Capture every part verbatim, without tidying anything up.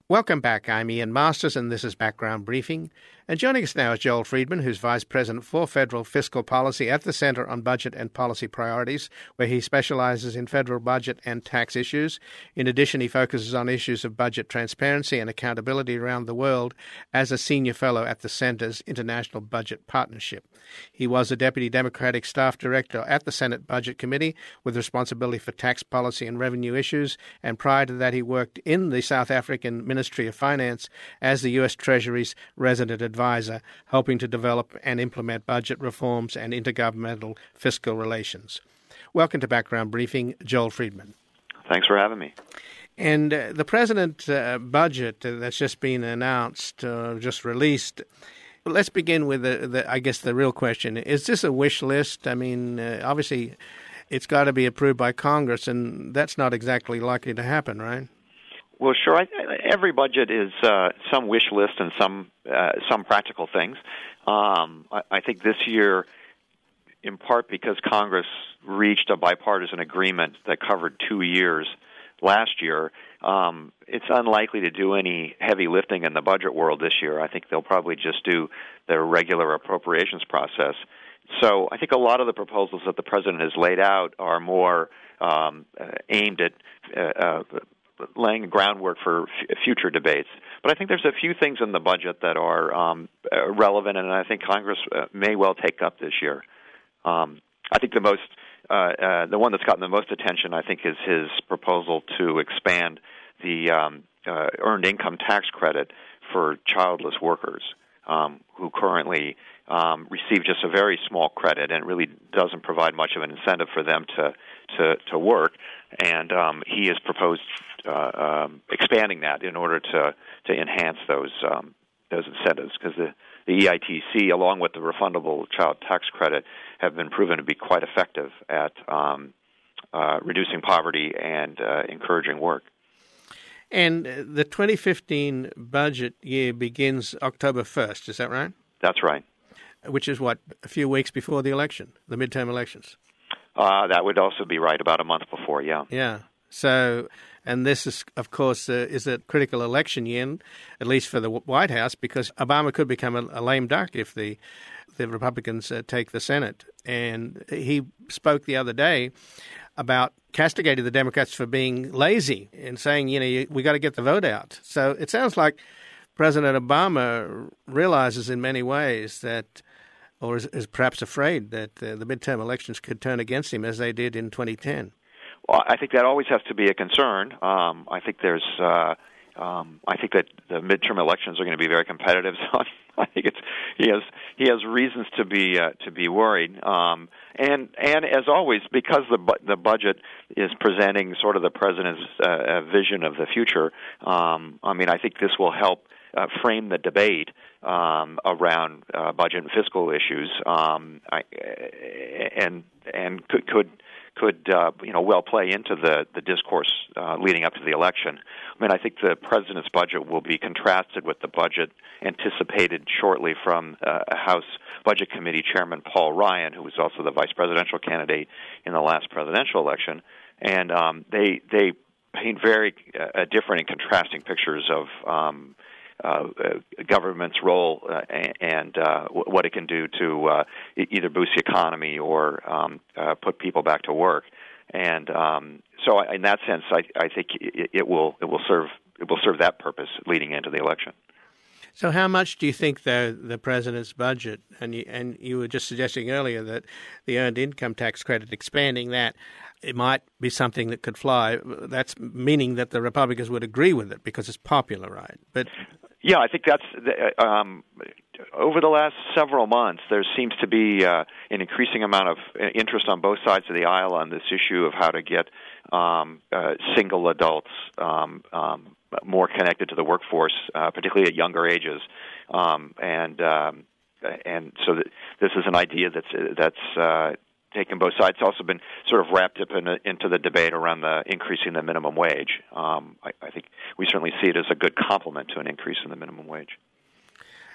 Welcome back. I'm Ian Masters, and this is Background Briefing. And joining us now is Joel Friedman, who's Vice President for Federal Fiscal Policy at the Center on Budget and Policy Priorities, where he specializes in federal budget and tax issues. In addition, he focuses on issues of budget transparency and accountability around the world as a senior fellow at the Center's International Budget Partnership. He was a Deputy Democratic Staff Director at the Senate Budget Committee with responsibility for tax policy and revenue issues, and prior to that he worked in the South African Ministry of Finance as the U S Treasury's resident advisor, helping to develop and implement budget reforms and intergovernmental fiscal relations. Welcome to Background Briefing, Joel Friedman. Thanks for having me. And uh, the President uh, budget uh, that's just been announced, uh, just released, let's begin with, the, the, I guess, the real question. Is this a wish list? I mean, uh, obviously, it's got to be approved by Congress, and that's not exactly likely to happen, right? Well, sure. I, every budget is uh, some wish list and some uh, some practical things. Um, I, I think this year, in part because Congress reached a bipartisan agreement that covered two years last year, um, it's unlikely to do any heavy lifting in the budget world this year. I think they'll probably just do their regular appropriations process. So I think a lot of the proposals that the President has laid out are more um, uh, aimed at uh, uh, laying groundwork for f- future debates. But I think there's a few things in the budget that are um, uh, relevant, and I think Congress uh, may well take up this year. Um, I think the most, uh, uh, the one that's gotten the most attention, I think, is his proposal to expand the um, uh, earned income tax credit for childless workers um, who currently um, receive just a very small credit, and it really doesn't provide much of an incentive for them to to, to work. And um, he has proposed uh, um, expanding that in order to to enhance those um, those incentives, because the, the E I T C, along with the refundable child tax credit, have been proven to be quite effective at um, uh, reducing poverty and uh, encouraging work. And the twenty fifteen budget year begins October first, is that right? That's right. Which is, what, a few weeks before the election, the midterm elections? Uh, that would also be right, about a month before, yeah. Yeah. So, and this is, of course, uh, is a critical election year, at least for the White House, because Obama could become a, a lame duck if the the Republicans uh, take the Senate. And he spoke the other day about castigating the Democrats for being lazy and saying, you know, you, we got to get the vote out. So it sounds like President Obama realizes in many ways that, or is, is perhaps afraid that uh, the midterm elections could turn against him as they did in twenty ten. Well, I think that always has to be a concern. Um, I think there's, uh, um, I think that the midterm elections are going to be very competitive. So I think it's he has he has reasons to be uh, to be worried. Um, and and as always, because the bu- the budget is presenting sort of the president's uh, vision of the future. Um, I mean, I think this will help uh, frame the debate um, around uh, budget and fiscal issues. Um, I, and and could. could could uh, you know well play into the the discourse uh, leading up to the election. I mean, I think the president's budget will be contrasted with the budget anticipated shortly from uh, House Budget Committee Chairman Paul Ryan, who was also the vice presidential candidate in the last presidential election, and um, they they paint very uh, different and contrasting pictures of Um, Uh, uh, government's role uh, and uh, w- what it can do to uh, e- either boost the economy or um, uh, put people back to work, and um, so I, in that sense, I, I think it, it will it will serve it will serve that purpose leading into the election. So, how much do you think the the president's budget, and you, and you were just suggesting earlier that the earned income tax credit, expanding that, it might be something that could fly. That's meaning that the Republicans would agree with it because it's popular, right? But yeah, I think that's um, over the last several months, there seems to be uh, an increasing amount of interest on both sides of the aisle on this issue of how to get um, uh, single adults um, um, more connected to the workforce, uh, particularly at younger ages, um, and um, and so that this is an idea that's that's. Uh, taken both sides. It's also been sort of wrapped up in a, into the debate around the increasing the minimum wage. Um, I, I think we certainly see it as a good complement to an increase in the minimum wage.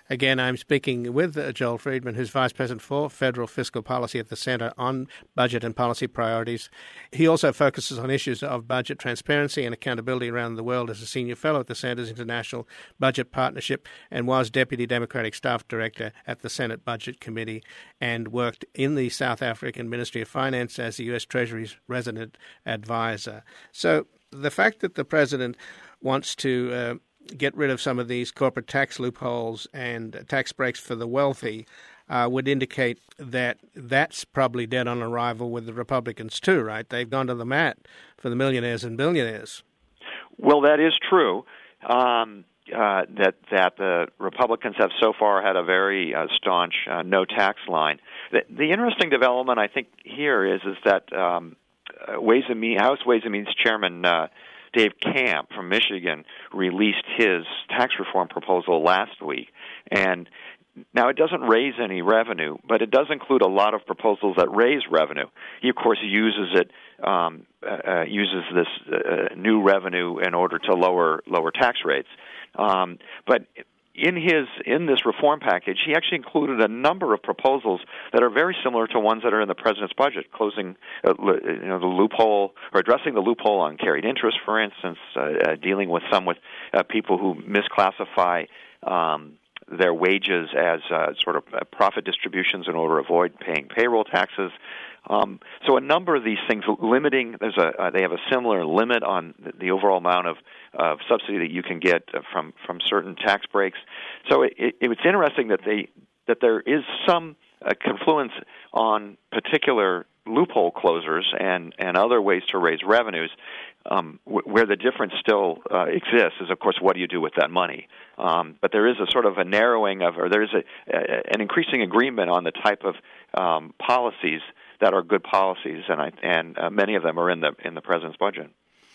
Again, I'm speaking with uh, Joel Friedman, who's Vice President for Federal Fiscal Policy at the Center on Budget and Policy Priorities. He also focuses on issues of budget transparency and accountability around the world as a senior fellow at the Center's International Budget Partnership, and was Deputy Democratic Staff Director at the Senate Budget Committee, and worked in the South African Ministry of Finance as the U S Treasury's resident advisor. So the fact that the president wants to uh, get rid of some of these corporate tax loopholes and tax breaks for the wealthy uh, would indicate that that's probably dead on arrival with the Republicans too, right? They've gone to the mat for the millionaires and billionaires. Well, that is true. Um, uh, that that the Republicans have so far had a very uh, staunch uh, no tax line. The, the interesting development, I think, here is is that um, Ways and Means, House Ways and Means Chairman Uh, Dave Camp from Michigan released his tax reform proposal last week. And now it doesn't raise any revenue, but it does include a lot of proposals that raise revenue. He, of course, uses it, um, uh, uses this uh, new revenue in order to lower lower tax rates. Um, but in his in this reform package, he actually included a number of proposals that are very similar to ones that are in the president's budget, closing uh, you know the loophole or addressing the loophole on carried interest, for instance, uh, uh, dealing with some with uh, people who misclassify um, their wages as uh, sort of profit distributions in order to avoid paying payroll taxes. Um, so a number of these things, limiting, there's a uh, they have a similar limit on the, the overall amount of, of subsidy that you can get from, from certain tax breaks. So it, it, it's interesting that they that there is some uh, confluence on particular loophole closers and, and other ways to raise revenues. Um, w- where the difference still uh, exists is, of course, what do you do with that money? Um, but there is a sort of a narrowing of, or there is a, a, an increasing agreement on the type of um, policies that are good policies, and I, and uh, many of them are in the in the president's budget.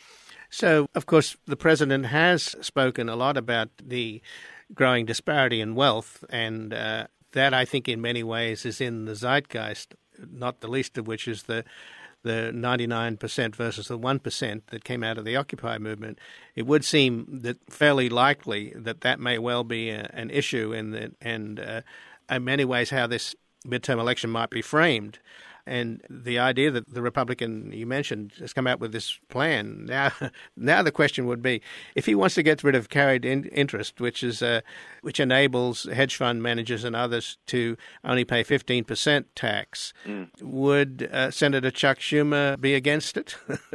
So, of course, the president has spoken a lot about the growing disparity in wealth, and uh, that, I think, in many ways is in the zeitgeist, not the least of which is the the ninety-nine percent versus the one percent that came out of the Occupy movement. It would seem that fairly likely that that may well be a, an issue in the, and uh, in many ways how this midterm election might be framed. And the idea that the Republican you mentioned has come out with this plan. Now, now the question would be, if he wants to get rid of carried in interest, which is uh, which enables hedge fund managers and others to only pay fifteen percent tax, mm. would uh, Senator Chuck Schumer be against it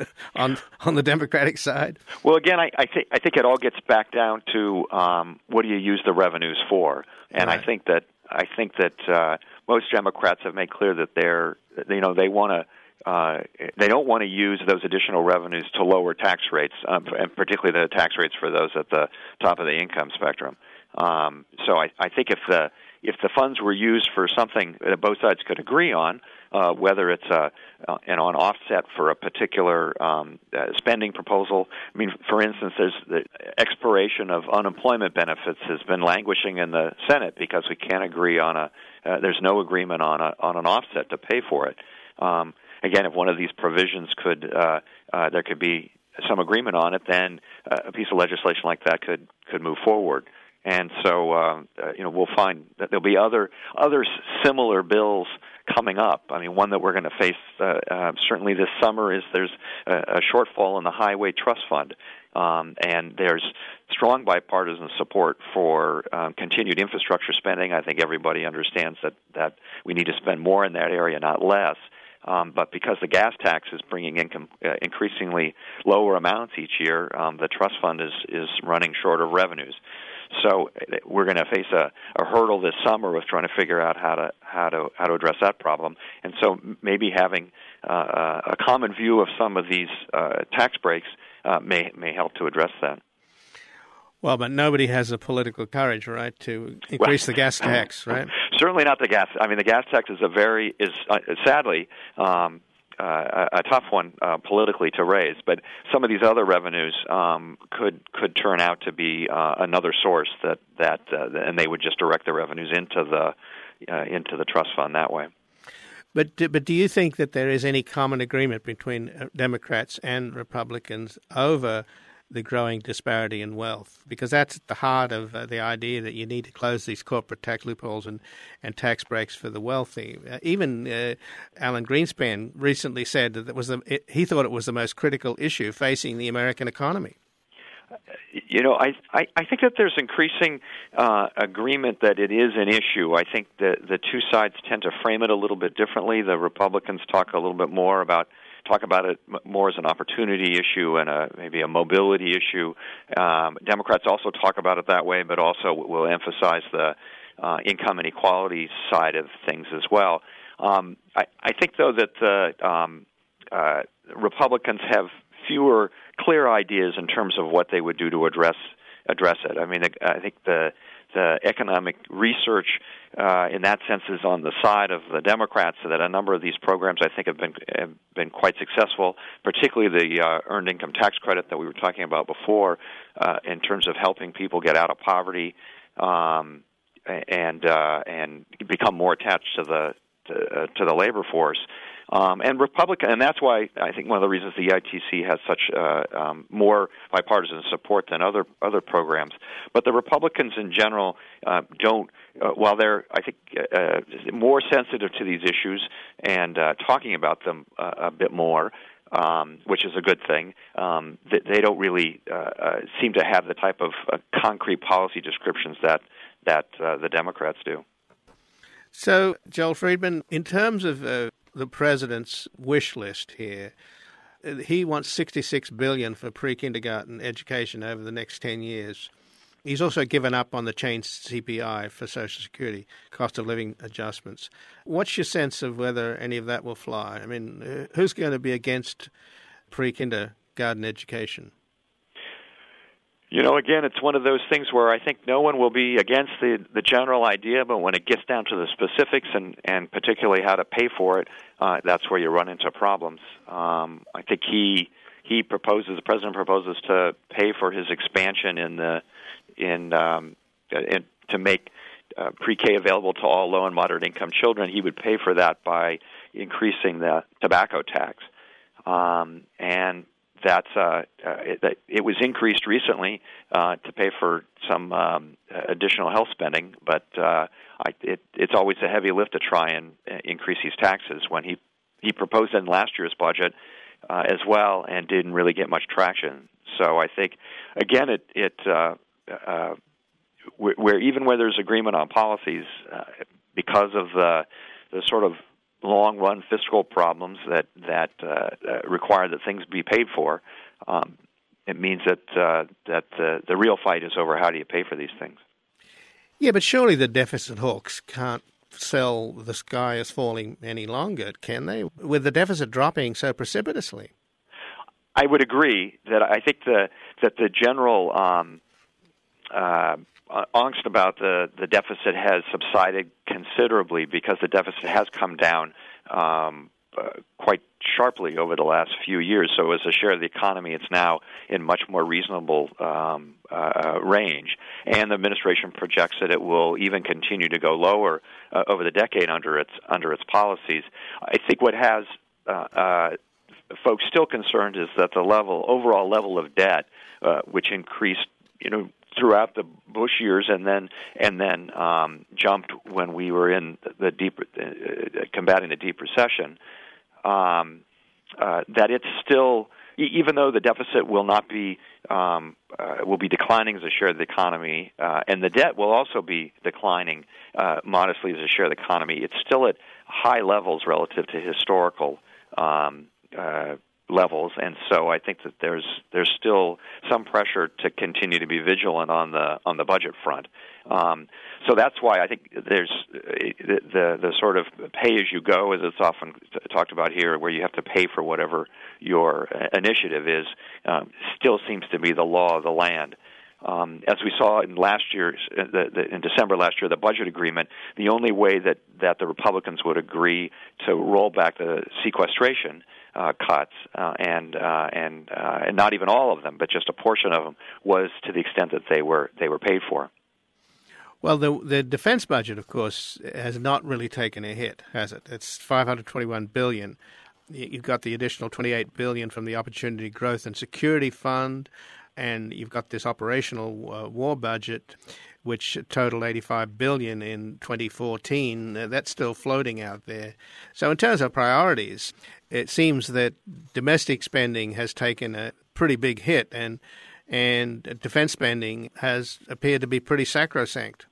on on the Democratic side? Well, again, I, I think I think it all gets back down to um, what do you use the revenues for, and right. I think that I think that. Uh, Most Democrats have made clear that they're, you know, they want to, uh, they don't want to use those additional revenues to lower tax rates, um, and particularly the tax rates for those at the top of the income spectrum. Um, so I, I think if the if the funds were used for something that both sides could agree on, uh, whether it's a, uh, an on offset for a particular um, uh, spending proposal. I mean, for instance, there's the expiration of unemployment benefits has been languishing in the Senate because we can't agree on a. Uh, there's no agreement on a on an offset to pay for it. Um, again, if one of these provisions could uh, uh, there could be some agreement on it, then uh, a piece of legislation like that could could move forward. And so, uh, uh, you know, we'll find that there'll be other other similar bills coming up. I mean, one that we're going to face uh, uh, certainly this summer is there's a, a shortfall in the Highway Trust Fund, um, and there's strong bipartisan support for um, continued infrastructure spending. I think everybody understands that that we need to spend more in that area, not less. Um, but because the gas tax is bringing in uh, increasingly lower amounts each year, um, the trust fund is is running short of revenues. So we're going to face a, a hurdle this summer with trying to figure out how to how to how to address that problem. And so maybe having uh, a common view of some of these uh, tax breaks uh, may may help to address that. Well, but nobody has the political courage, right, to increase well, the gas tax, right? Certainly not the gas. I mean, the gas tax is a very is uh, sadly. Um, Uh, a, a tough one uh, politically to raise, but some of these other revenues um, could could turn out to be uh, another source that that uh, and they would just direct the revenues into the uh, into the trust fund that way. But but do you think that there is any common agreement between Democrats and Republicans over the growing disparity in wealth, because that's at the heart of uh, the idea that you need to close these corporate tax loopholes and, and tax breaks for the wealthy. Uh, even uh, Alan Greenspan recently said that it was the, it, he thought it was the most critical issue facing the American economy. You know, I, I, I think that there's increasing uh, agreement that it is an issue. I think the the two sides tend to frame it a little bit differently. The Republicans talk a little bit more about talk about it more as an opportunity issue and a maybe a mobility issue. Um, Democrats also talk about it that way, but also will emphasize the uh, income inequality side of things as well. Um, I, I think, though, that the um, uh, Republicans have fewer clear ideas in terms of what they would do to address address it. I mean, I think the the economic research uh, in that sense is on the side of the Democrats, so that a number of these programs I think have been have been quite successful, particularly the uh, earned income tax credit that we were talking about before, uh, in terms of helping people get out of poverty um, and uh, and become more attached to the to, uh, to the labor force. Um, and Republican, and that's why I think one of the reasons the E I T C has such uh, um, more bipartisan support than other other programs. But the Republicans in general uh, don't, uh, while they're I think uh, more sensitive to these issues and uh, talking about them uh, a bit more, um, which is a good thing. Um, they, they don't really uh, uh, seem to have the type of uh, concrete policy descriptions that that uh, the Democrats do. So, Joel Friedman, in terms of uh, the president's wish list here, he wants sixty-six billion dollars for pre-kindergarten education over the next ten years. He's also given up on the changed C P I for Social Security, cost of living adjustments. What's your sense of whether any of that will fly? I mean, who's going to be against pre-kindergarten education? You know, again, it's one of those things where I think no one will be against the, the general idea, but when it gets down to the specifics and, and particularly how to pay for it, uh, that's where you run into problems. Um, I think he he proposes, the president proposes to pay for his expansion in the in, um, in to make uh, pre-K available to all low and moderate income children. He would pay for that by increasing the tobacco tax, um, and That's uh, uh, it, it was increased recently uh, to pay for some um, additional health spending, but uh, I, it, it's always a heavy lift to try and increase these taxes. When he he proposed it in last year's budget uh, as well, and didn't really get much traction. So I think again, it it uh, uh, where, where even where there's agreement on policies, uh, because of the the sort of long-run fiscal problems that that uh, uh, require that things be paid for, um, it means that uh, that uh, the real fight is over how do you pay for these things. Yeah, but surely the deficit hawks can't sell the sky is falling any longer, can they? With the deficit dropping so precipitously. I would agree that I think the that the general um, uh, angst about the, the deficit has subsided considerably because the deficit has come down um, uh, quite sharply over the last few years. So as a share of the economy, it's now in much more reasonable um, uh, range. And the administration projects that it will even continue to go lower uh, over the decade under its under its policies. I think what has uh, uh, folks still concerned is that the level overall level of debt, uh, which increased, you know, throughout the Bush years, and then and then um, jumped when we were in the deep uh, combating the deep recession. Um, uh, that it's still, even though the deficit will not be um, uh, will be declining as a share of the economy, uh, and the debt will also be declining uh, modestly as a share of the economy. It's still at high levels relative to historical Um, uh, levels, and so I think that there's there's still some pressure to continue to be vigilant on the on the budget front. Um, so that's why I think there's the, the the sort of pay as you go, as it's often talked about here, where you have to pay for whatever your initiative is, um, still seems to be the law of the land. Um, as we saw in last year's, the, the, in December last year, the budget agreement, the only way that, that the Republicans would agree to roll back the sequestration uh, cuts, uh, and uh, and uh, and not even all of them, but just a portion of them, was to the extent that they were they were paid for. Well, the the defense budget, of course, has not really taken a hit, has it? It's five hundred twenty-one billion dollars. You've got the additional twenty-eight billion dollars from the Opportunity Growth and Security Fund. and you've got this operational uh, war budget, which totaled eighty-five billion dollars in twenty fourteen. Uh, that's still floating out there. So in terms of priorities, it seems that domestic spending has taken a pretty big hit, and and defense spending has appeared to be pretty sacrosanct.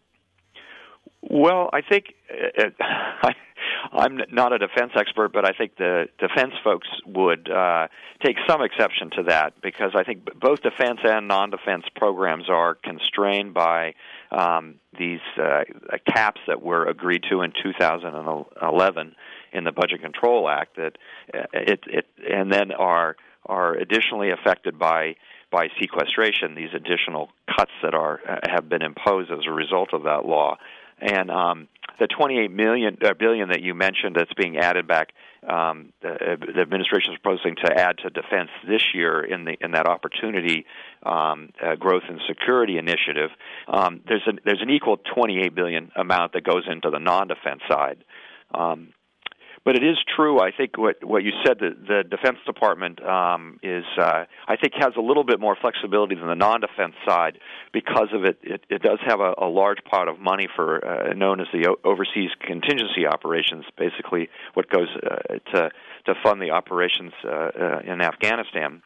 Well, I think uh, I, I'm not a defense expert, but I think the defense folks would uh, take some exception to that, because I think both defense and non-defense programs are constrained by um, these uh, caps that were agreed to in two thousand eleven in the Budget Control Act, that uh, it, it and then are are additionally affected by by sequestration, these additional cuts that are uh, have been imposed as a result of that law. And um, the twenty-eight million uh, billion that you mentioned that's being added back, um, the, the administration is proposing to add to defense this year in the in that opportunity um, uh, growth and security initiative. Um, there's an there's an equal twenty-eight billion amount that goes into the non-defense side. Um, But it is true, I think, what what you said, that the Defense Department um, is, uh, I think, has a little bit more flexibility than the non-defense side because of it. It, it does have a, a large pot of money for uh, known as the o- overseas contingency operations, basically what goes uh, to to fund the operations uh, uh, in Afghanistan.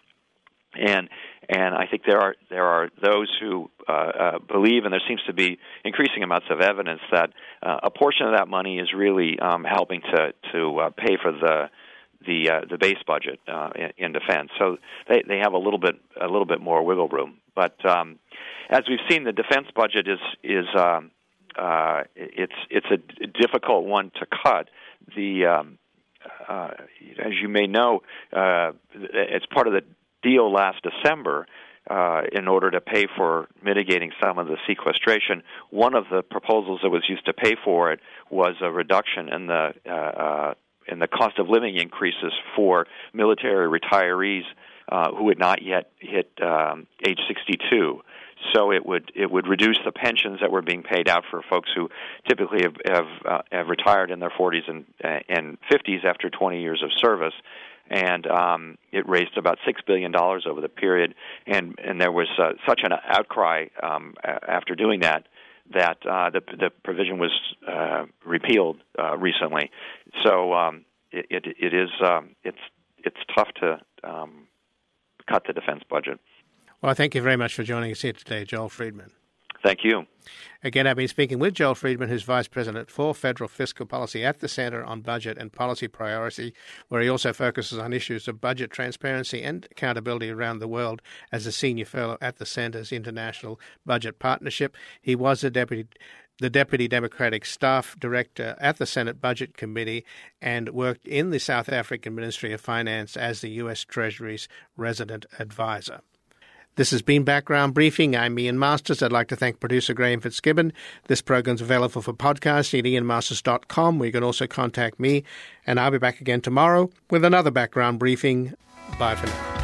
And and I think there are there are those who uh, uh, believe, and there seems to be increasing amounts of evidence that uh, a portion of that money is really um, helping to to uh, pay for the the uh, the base budget uh, in, in defense. So they they have a little bit a little bit more wiggle room. But um, as we've seen, the defense budget is is um, uh, it's it's a difficult one to cut. The um, uh, as you may know, uh, it's part of the deal last December uh, in order to pay for mitigating some of the sequestration. One of the proposals that was used to pay for it was a reduction in the uh, uh, in the cost of living increases for military retirees uh, who had not yet hit um, age sixty-two. So it would it would reduce the pensions that were being paid out for folks who typically have have, uh, have retired in their forties and and fifties after twenty years of service. And um, it raised about six billion dollars over the period, and, and there was uh, such an outcry um, after doing that that uh, the, the provision was uh, repealed uh, recently. So um, it, it, it is um, it's it's tough to um, cut the defense budget. Well, thank you very much for joining us here today, Joel Friedman. Thank you. Again, I've been speaking with Joel Friedman, who's Vice President for Federal Fiscal Policy at the Center on Budget and Policy Priority, where he also focuses on issues of budget transparency and accountability around the world as a senior fellow at the Center's International Budget Partnership. He was a deputy the Deputy Democratic Staff Director at the Senate Budget Committee and worked in the South African Ministry of Finance as the U S Treasury's resident advisor. This has been Background Briefing. I'm Ian Masters. I'd like to thank producer Graham Fitzgibbon. This program's available for podcasting at ian masters dot com, where you can also contact me. And I'll be back again tomorrow with another Background Briefing. Bye for now.